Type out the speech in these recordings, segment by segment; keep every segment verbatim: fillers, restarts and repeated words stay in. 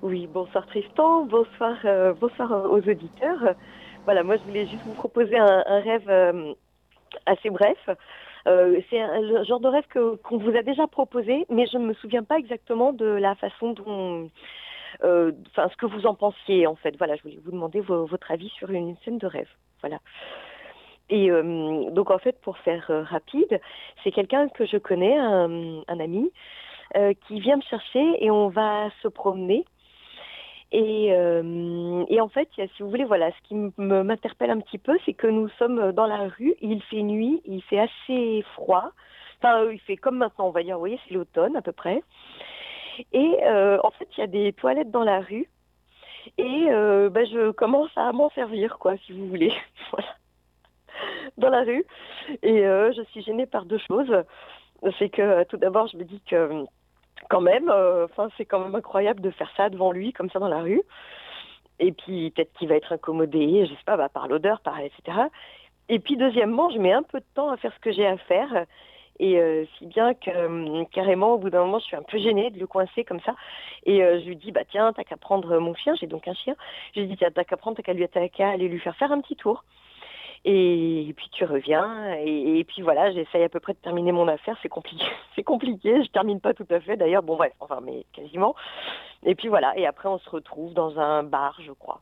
Oui, bonsoir Tristan, bonsoir, euh, bonsoir aux auditeurs. Voilà, moi je voulais juste vous proposer un, un rêve euh, assez bref. Euh, c'est un, le genre de rêve que, qu'on vous a déjà proposé, mais je ne me souviens pas exactement de la façon dont, euh, enfin ce que vous en pensiez en fait. Voilà, je voulais vous demander vo- votre avis sur une, une scène de rêve. Voilà. Et euh, donc en fait, pour faire euh, rapide, c'est quelqu'un que je connais, un, un ami, euh, qui vient me chercher et on va se promener. Et, euh, et en fait, il y a, si vous voulez, voilà, ce qui me- m'interpelle un petit peu, c'est que nous sommes dans la rue, il fait nuit, il fait assez froid. Enfin, euh, il fait comme maintenant, on va dire, vous voyez, c'est l'automne à peu près. Et euh, en fait, il y a des toilettes dans la rue. Et euh, ben, je commence à m'en servir, quoi, si vous voulez. Voilà, dans la rue. Et euh, je suis gênée par deux choses. C'est que euh, tout d'abord, je me dis que quand même, euh, enfin, c'est quand même incroyable de faire ça devant lui, comme ça dans la rue. Et puis peut-être qu'il va être incommodé, je sais pas, bah, par l'odeur, par et cetera. Et puis deuxièmement, je mets un peu de temps à faire ce que j'ai à faire. Et euh, si bien que euh, carrément, au bout d'un moment, je suis un peu gênée de le coincer comme ça. Et euh, je lui dis, bah tiens, t'as qu'à prendre mon chien, j'ai donc un chien. Je lui dis, tiens, t'as qu'à prendre, t'as qu'à lui, t'as qu'à aller lui faire faire un petit tour. Et, et puis tu reviens. Et, et puis voilà, j'essaye à peu près de terminer mon affaire. C'est compliqué, c'est compliqué. Je termine pas tout à fait d'ailleurs. Bon bref, enfin, mais quasiment. Et puis voilà. Et après, on se retrouve dans un bar, je crois.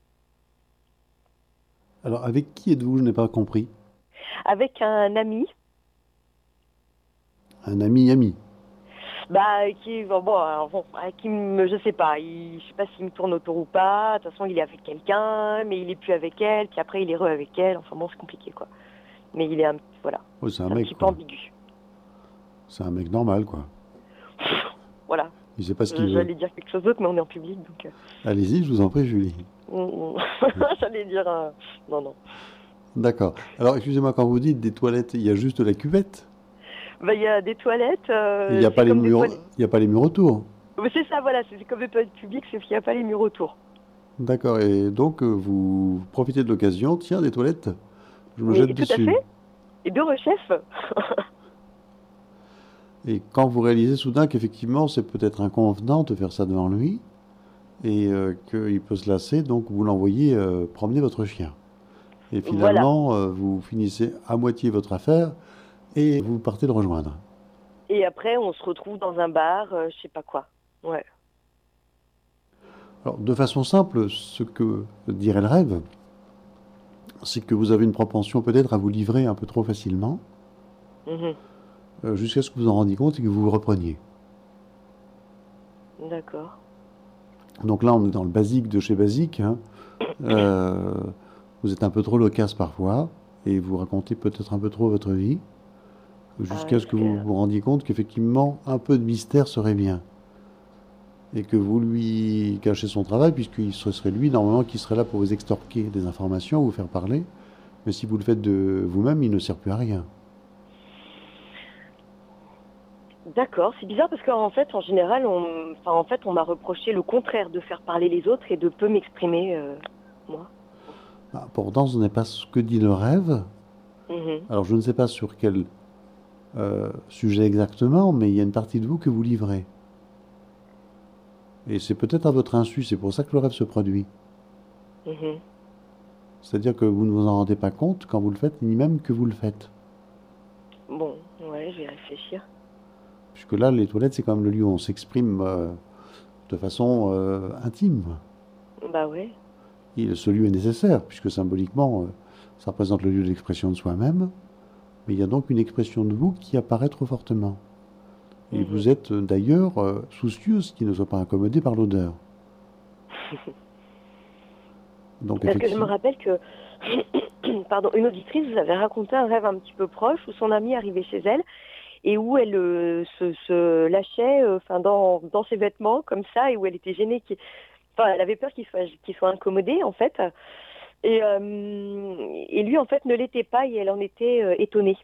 Alors, avec qui êtes-vous? Je n'ai pas compris. Avec un ami, Un ami-ami. bah qui bon, bon, alors, bon, ah, qui me, je sais pas, il, je sais pas s'il me tourne autour ou pas. De toute façon, il est avec quelqu'un, mais il est plus avec elle. Puis après, il est re avec elle. Enfin bon, c'est compliqué quoi. Mais il est un, voilà, Oh, c'est un c'est un mec, petit peu quoi. ambigu. C'est un mec normal, quoi. Voilà. Il sait pas ce qu'il Je- veut. J'allais dire quelque chose d'autre, mais on est en public, donc. euh, Allez-y, je vous en prie, Julie. on- on- J'allais dire, euh, non, non. D'accord. Alors, excusez-moi, quand vous dites des toilettes, il y a juste la cuvette? Bah, il y a des toilettes. Il n'y Euh, a pas c'est les comme des murs, toilettes. il y a pas les murs autour. Mais c'est ça, voilà. C'est c'est comme des toilettes publiques, c'est qu'il n'y a pas les murs autour. D'accord. Et donc, euh, vous profitez de l'occasion. Tiens, des toilettes. Je me Mais jette tout à dessus. fait. Et deux rechefs. Et quand vous réalisez soudain qu'effectivement, c'est peut-être inconvenant de faire ça devant lui, et euh, qu'il peut se lasser, donc vous l'envoyez euh, promener votre chien. Et Voilà. finalement, euh, vous finissez à moitié votre affaire et vous partez le rejoindre. Et après, on se retrouve dans un bar, euh, je sais pas quoi. Ouais. Alors, de façon simple, ce que dirait le rêve, c'est que vous avez une propension peut-être à vous livrer un peu trop facilement, Mhm. euh, jusqu'à ce que vous en rendiez compte et que vous vous repreniez. D'accord. Donc là, on est dans le basique de chez basique, hein. Euh, vous êtes un peu trop loquace parfois, et vous racontez peut-être un peu trop votre vie, Ah, jusqu'à ouais, ce parce que que. vous vous rendiez compte qu'effectivement, un peu de mystère serait bien. Et que vous lui cachez son travail, puisque ce serait lui, normalement, qui serait là pour vous extorquer des informations, vous faire parler. Mais si vous le faites de vous-même, il ne sert plus à rien. D'accord, c'est bizarre parce qu'en fait, en général, on, enfin, en fait, on m'a reproché le contraire de faire parler les autres et de peu m'exprimer, euh, moi. Ah, pourtant, ce n'est pas ce que dit le rêve. Mhm. Alors, je ne sais pas sur quel euh, sujet exactement, mais il y a une partie de vous que vous livrez. Et c'est peut-être à votre insu, c'est pour ça que le rêve se produit. Mhm. C'est-à-dire que vous ne vous en rendez pas compte quand vous le faites, ni même que vous le faites. Bon, ouais, je vais réfléchir. Puisque là, les toilettes, c'est quand même le lieu où on s'exprime euh, de façon euh, intime. Bah ouais. Et ce lieu est nécessaire, puisque symboliquement, euh, ça représente le lieu d'expression de soi-même. Mais il y a donc une expression de vous qui apparaît trop fortement. Et Mhm. vous êtes euh, d'ailleurs euh, soucieuse qu'il ne soit pas incommodé par l'odeur. Donc Parce que je me effectivement, rappelle que, pardon, une auditrice vous avait raconté un rêve un petit peu proche où son amie arrivait chez elle et où elle euh, se, se lâchait, euh, enfin dans, dans ses vêtements comme ça et où elle était gênée, qu'il- enfin elle avait peur qu'il soit qu'il soit incommodé en fait. Et, euh, et lui en fait ne l'était pas et elle en était euh, étonnée.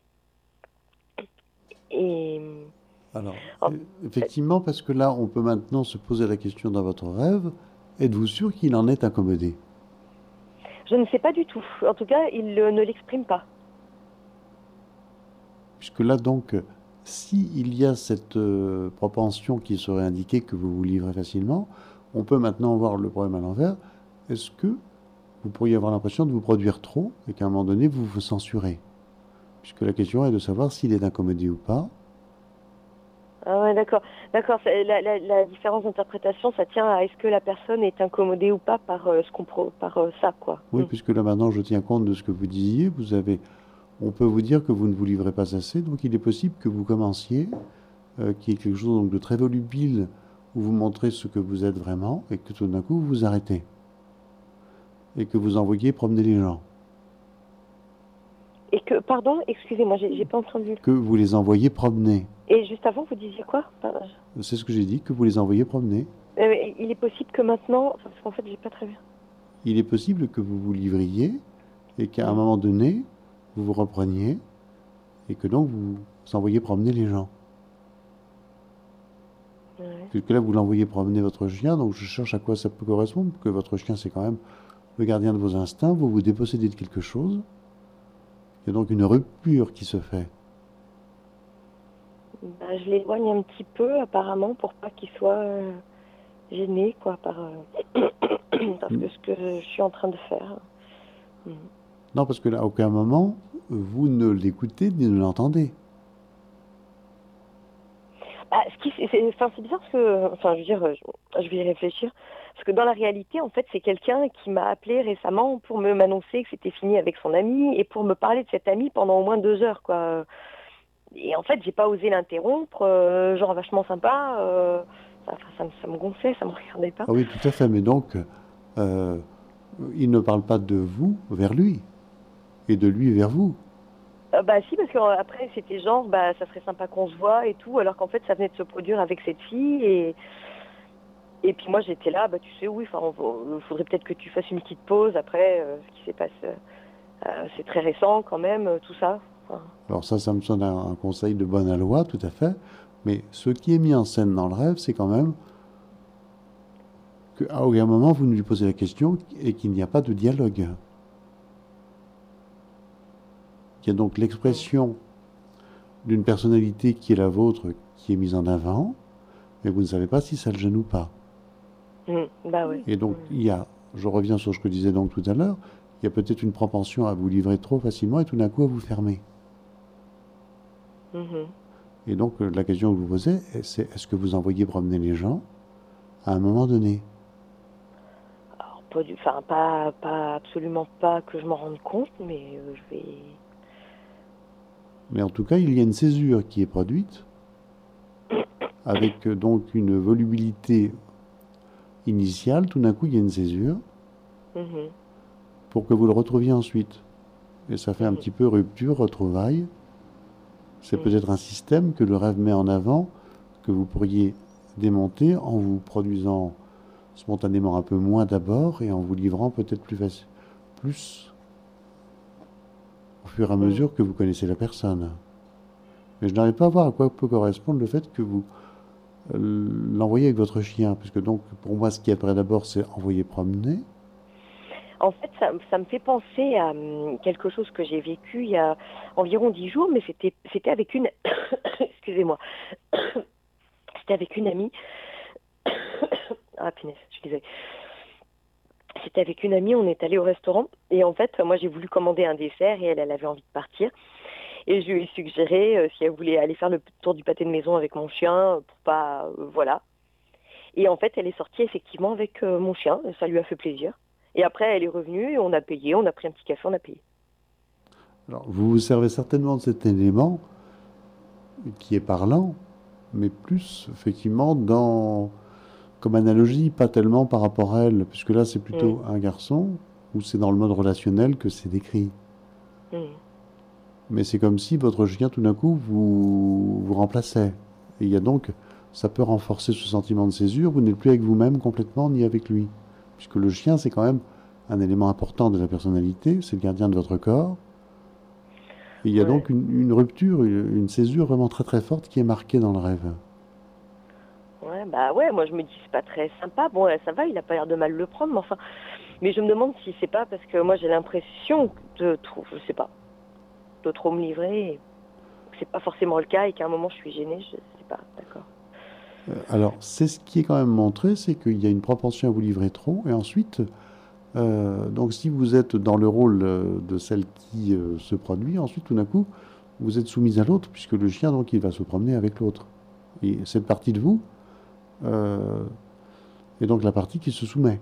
Et alors, en euh, fait, effectivement, parce que là, on peut maintenant se poser la question dans votre rêve, êtes-vous sûr qu'il en est incommodé? je ne sais pas du tout. En tout cas, il euh, ne l'exprime pas. Puisque là, donc, s'il y a cette euh, propension qui serait indiquée que vous vous livrez facilement, on peut maintenant voir le problème à l'envers. Est-ce que vous pourriez avoir l'impression de vous produire trop et qu'à un moment donné, vous vous censurez? Puisque la question est de savoir s'il est incommodé ou pas. Ah ouais, d'accord. D'accord. c'est- La, la, la différence d'interprétation, ça tient à est-ce que la personne est incommodée ou pas par euh, ce qu'on pro- par euh, ça, quoi. Oui, Hmm. puisque là maintenant, je tiens compte de ce que vous disiez. Vous avez, on peut vous dire que vous ne vous livrez pas assez, donc il est possible que vous commenciez, euh, qu'il y ait quelque chose donc, de très volubile, où vous montrez ce que vous êtes vraiment, et que tout d'un coup, vous vous arrêtez. Et que vous envoyez promener les gens. Et que, pardon, excusez-moi, j'ai j'ai pas entendu. Que vous les envoyez promener. Et juste avant, vous disiez quoi? Pardon. C'est ce que j'ai dit, que vous les envoyez promener. Euh, il est possible que maintenant, enfin, parce qu'en fait, j'ai pas très bien. Il est possible que vous vous livriez, et qu'à un Hmm. moment donné, vous vous repreniez, et que donc vous envoyez promener les gens. Ouais. Puisque là, vous l'envoyez promener votre chien, donc je cherche à quoi ça peut correspondre, que votre chien, c'est quand même le gardien de vos instincts, vous vous dépossédez de quelque chose. Il y a donc une rupture qui se fait. Bah, je l'éloigne un petit peu, apparemment, pour pas qu'il soit euh, gêné, quoi, par, euh, parce que ce que je suis en train de faire. Hmm. Non, parce que là, à aucun moment, vous ne l'écoutez ni ne l'entendez. Ah, ce qui, c'est, enfin, c'est bizarre parce que, enfin, je veux dire, je, je vais y réfléchir. Parce que dans la réalité, en fait, c'est quelqu'un qui m'a appelé récemment pour me m'annoncer que c'était fini avec son ami et pour me parler de cet ami pendant au moins deux heures, quoi. Et en fait, j'ai pas osé l'interrompre, euh, genre vachement sympa. Euh, ça, ça, me- ça me gonflait, ça me regardait pas. Ah oui, tout à fait, mais donc, euh, il ne parle pas de vous vers lui, et de lui vers vous. Euh, bah si, parce qu'après, c'était genre, bah ça serait sympa qu'on se voit et tout, alors qu'en fait, ça venait de se produire avec cette fille et Et puis moi j'étais là, bah tu sais oui, enfin il faudrait peut-être que tu fasses une petite pause après euh, ce qui s'est passé. Euh, c'est très récent quand même, euh, tout ça. Enfin, Alors ça, ça me sonne un, un conseil de bonne aloi, tout à fait, mais ce qui est mis en scène dans le rêve, c'est quand même qu'à aucun moment, vous ne lui posez la question et qu'il n'y a pas de dialogue. Il y a donc l'expression d'une personnalité qui est la vôtre, qui est mise en avant, mais vous ne savez pas si ça le gêne ou pas. mm, bah ouais. Et donc, il y a, je reviens sur ce que je disais donc tout à l'heure, il y a peut-être une propension à vous livrer trop facilement et tout d'un coup à vous fermer. Mhm. Et donc, euh, la question que vous posez, c'est est-ce que vous envoyez promener les gens à un moment donné? Alors pas du, enfin pas, pas absolument pas que je m'en rende compte, mais euh, je vais. Mais en tout cas, il y a une césure qui est produite, avec euh, donc une volubilité initiale. Tout d'un coup, il y a une césure Mhm. pour que vous le retrouviez ensuite. Et ça fait un Mhm. petit peu rupture, retrouvailles. C'est Mhm. peut-être un système que le rêve met en avant, que vous pourriez démonter en vous produisant spontanément un peu moins d'abord et en vous livrant peut-être plus facile, plus au fur et à Mhm. mesure que vous connaissez la personne. Mais je n'arrive pas à voir à quoi peut correspondre le fait que vous euh, l'envoyez avec votre chien, puisque donc pour moi ce qui apparaît d'abord c'est envoyer promener. En fait, ça, ça me fait penser à hum, quelque chose que j'ai vécu il y a environ dix jours, mais c'était c'était avec une, excusez-moi, c'était avec une amie. Ah punaise, je suis désolée. C'était avec une amie, on est allé au restaurant et en fait, moi j'ai voulu commander un dessert et elle, elle avait envie de partir. Et je lui ai suggéré euh, si elle voulait aller faire le tour du pâté de maison avec mon chien, euh, pour pas, euh, voilà. Et en fait, elle est sortie effectivement avec euh, mon chien, et ça lui a fait plaisir. Et après, elle est revenue et on a payé, on a pris un petit café, on a payé. Alors vous vous servez certainement de cet élément qui est parlant, mais plus effectivement dans comme analogie, pas tellement par rapport à elle, puisque là c'est Mm, plutôt un garçon, où c'est dans le mode relationnel que c'est décrit. mm, Mais c'est comme si votre chien tout d'un coup vous, vous remplaçait. Et il y a donc, ça peut renforcer ce sentiment de césure, vous n'êtes plus avec vous-même complètement ni avec lui. Puisque le chien c'est quand même un élément important de la personnalité, c'est le gardien de votre corps. Et il y a ouais. donc une, une rupture, une, une césure vraiment très très forte qui est marquée dans le rêve. Ouais, bah ouais, moi je me dis c'est pas très sympa. Bon, ouais, ça va, il a pas l'air de mal le prendre, mais enfin. Mais je me demande si c'est pas parce que moi j'ai l'impression de trop, je sais pas, de trop me livrer. Et que c'est pas forcément le cas et qu'à un moment je suis gênée, je sais pas, d'accord. Euh, Alors, c'est ce qui est quand même montré, c'est qu'il y a une propension à vous livrer trop, et ensuite, euh, donc si vous êtes dans le rôle euh, de celle qui euh, se produit, ensuite, tout d'un coup, vous êtes soumise à l'autre, puisque le chien, donc, il va se promener avec l'autre. Et cette partie de vous euh, est donc la partie qui se soumet.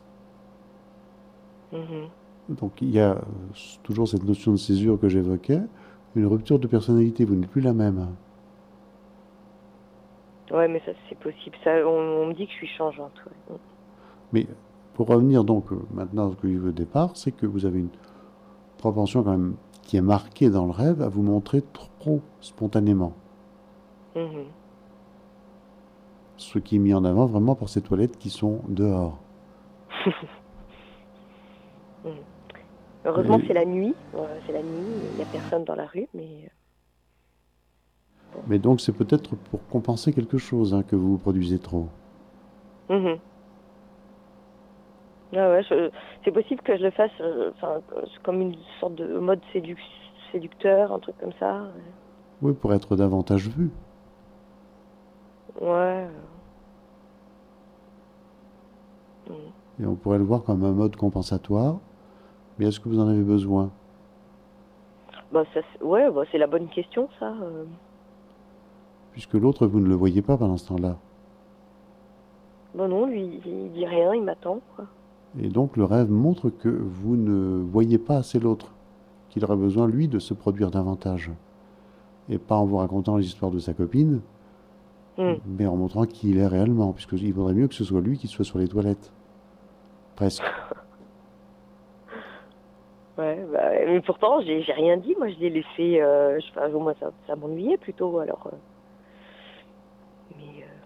Mhm. Donc, il y a euh, toujours cette notion de césure que j'évoquais, une rupture de personnalité, vous n'êtes plus la même. Ouais, mais ça, c'est possible. Ça, on, on me dit que je suis changeante. Ouais. Mais pour revenir donc euh, maintenant à ce que j'ai vu au départ, c'est que vous avez une propension quand même qui est marquée dans le rêve à vous montrer trop spontanément. Mhm. Ce qui est mis en avant vraiment par ces toilettes qui sont dehors. Mhm. Heureusement, Et- c'est la nuit. Euh, c'est la nuit. Il n'y a personne dans la rue, mais euh, mais donc c'est peut-être pour compenser quelque chose hein, que vous vous produisez trop. bon. Mhm. Ah ouais, je- c'est possible que je le fasse, euh, enfin, euh, comme une sorte de mode séduc- séducteur, un truc comme ça. Oui, pour être davantage vu. Ouais. euh, mhm. Et on pourrait le voir comme un mode compensatoire. Mais est-ce que vous en avez besoin? Bah ça, c'est- ouais, bah c'est la bonne question, ça. euh. Puisque l'autre, vous ne le voyez pas pendant ce temps-là. Bah non, lui, il dit rien, il m'attend, quoi. Et donc le rêve montre que vous ne voyez pas assez l'autre, qu'il aurait besoin, lui, de se produire davantage. Et pas en vous racontant l'histoire de sa copine, Hmm. mais en montrant qui il est réellement, puisqu'il vaudrait mieux que ce soit lui qui soit sur les toilettes. Presque. Ouais, bah, mais pourtant, j'ai j'ai rien dit, moi, je l'ai laissé, euh, je, enfin, moi, ça, ça m'ennuyait plutôt, alors. euh, mais, euh,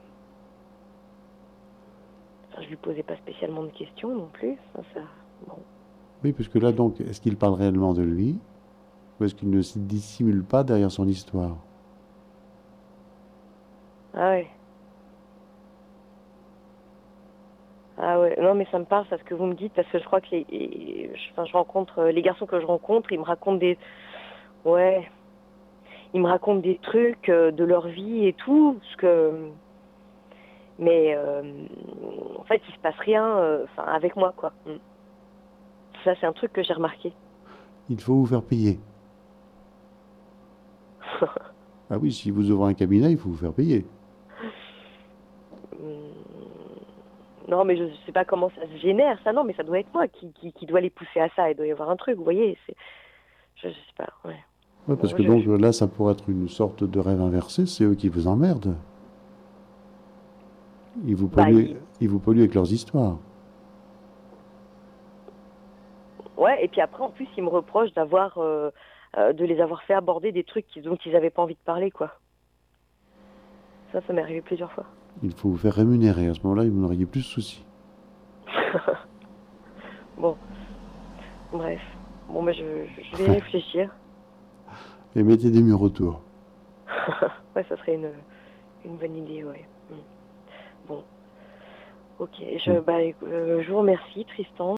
enfin, je lui posais pas spécialement de questions non plus. Enfin, ça, bon. Oui, puisque là, donc, est-ce qu'il parle réellement de lui, ou est-ce qu'il ne se dissimule pas derrière son histoire? Ah ouais. Ah ouais, non mais ça me parle, ça ce que vous me dites, parce que je crois que les, et- je, enfin, je rencontre euh, les garçons que je rencontre, ils me racontent des, ouais, ils me racontent des trucs euh, de leur vie et tout, parce que, mais euh, en fait il se passe rien, euh, enfin avec moi quoi. Mm. Ça c'est un truc que j'ai remarqué. Il faut vous faire payer. Ah oui, si vous ouvrez un cabinet, il faut vous faire payer. Mm. Non mais je sais pas comment ça se génère, ça non, mais ça doit être moi qui, qui, qui doit les pousser à ça, il doit y avoir un truc, vous voyez, c'est, je, je sais pas, ouais. Ouais, parce Bon, que je, donc je- là, ça pourrait être une sorte de rêve inversé, c'est eux qui vous emmerdent. Ils vous bah, polluent, il- ils vous polluent avec leurs histoires. Ouais, et puis après, en plus, ils me reprochent d'avoir, euh, euh, de les avoir fait aborder des trucs qui- dont ils n'avaient pas envie de parler, quoi. Ça, ça m'est arrivé plusieurs fois. Il faut vous faire rémunérer. À ce moment-là, vous n'auriez plus de soucis. Bon, bref. Bon, bah, je, je vais y réfléchir. Et mettez des murs autour. Ouais, ça serait une, une bonne idée, ouais. Mm. Bon, ok. Je, bah, écou- euh, je vous remercie, Tristan.